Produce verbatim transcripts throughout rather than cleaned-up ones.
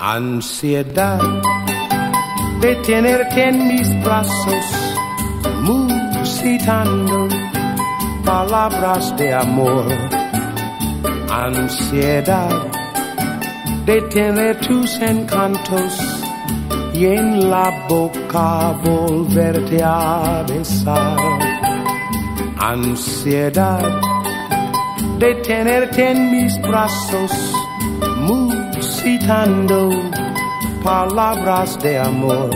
Ansiedad de tenerte en mis brazos, musitando palabras de amor. Ansiedad de tener tus encantos y en la boca volverte a besar. Ansiedad de tenerte en mis brazos, musitando palabras de amor.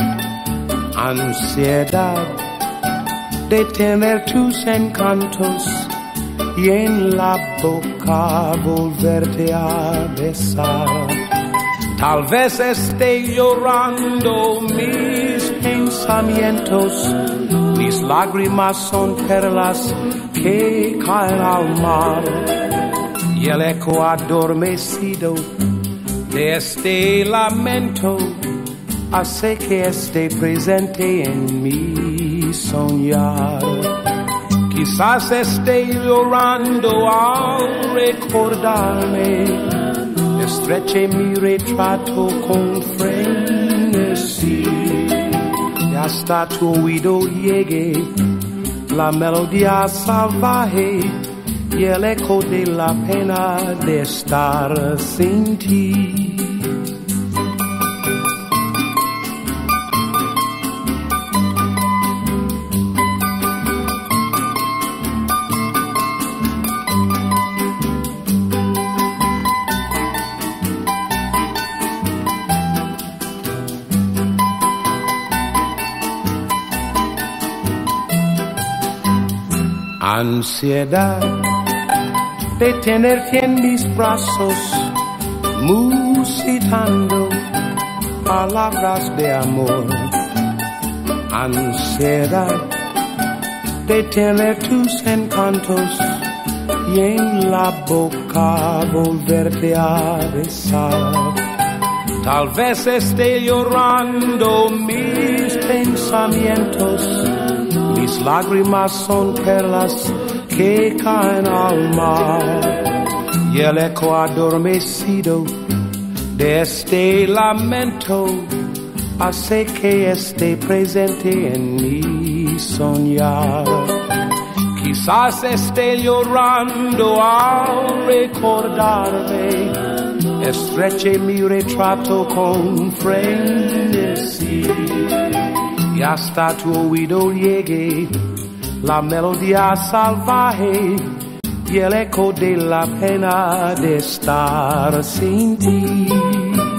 Ansiedad de tener tus encantos y en la boca volverte a besar. Tal vez esté llorando mis pensamientos, mis lágrimas son perlas que caen al mar, y el eco adormecido de este lamento hace que esté presente en mi soñar. Quizás esté llorando al recordarme, estreche mi retrato con frenesí, y hasta tu oído llegue la melodía salvaje y el eco de la pena de estar sin ti. Ansiedad de tenerte en mis brazos, musitando palabras de amor. Ansiedad de tener tus encantos y en la boca volverte a besar. Tal vez esté llorando mis pensamientos, mis lágrimas son perlas que caen al mar, y el eco adormecido de este lamento hace que esté presente en mi soñar. Quizás esté llorando al recordarme, estreche mi retrato con frenesí, y hasta tu oído llegue la melodía salvaje y el eco de la pena de estar sin ti.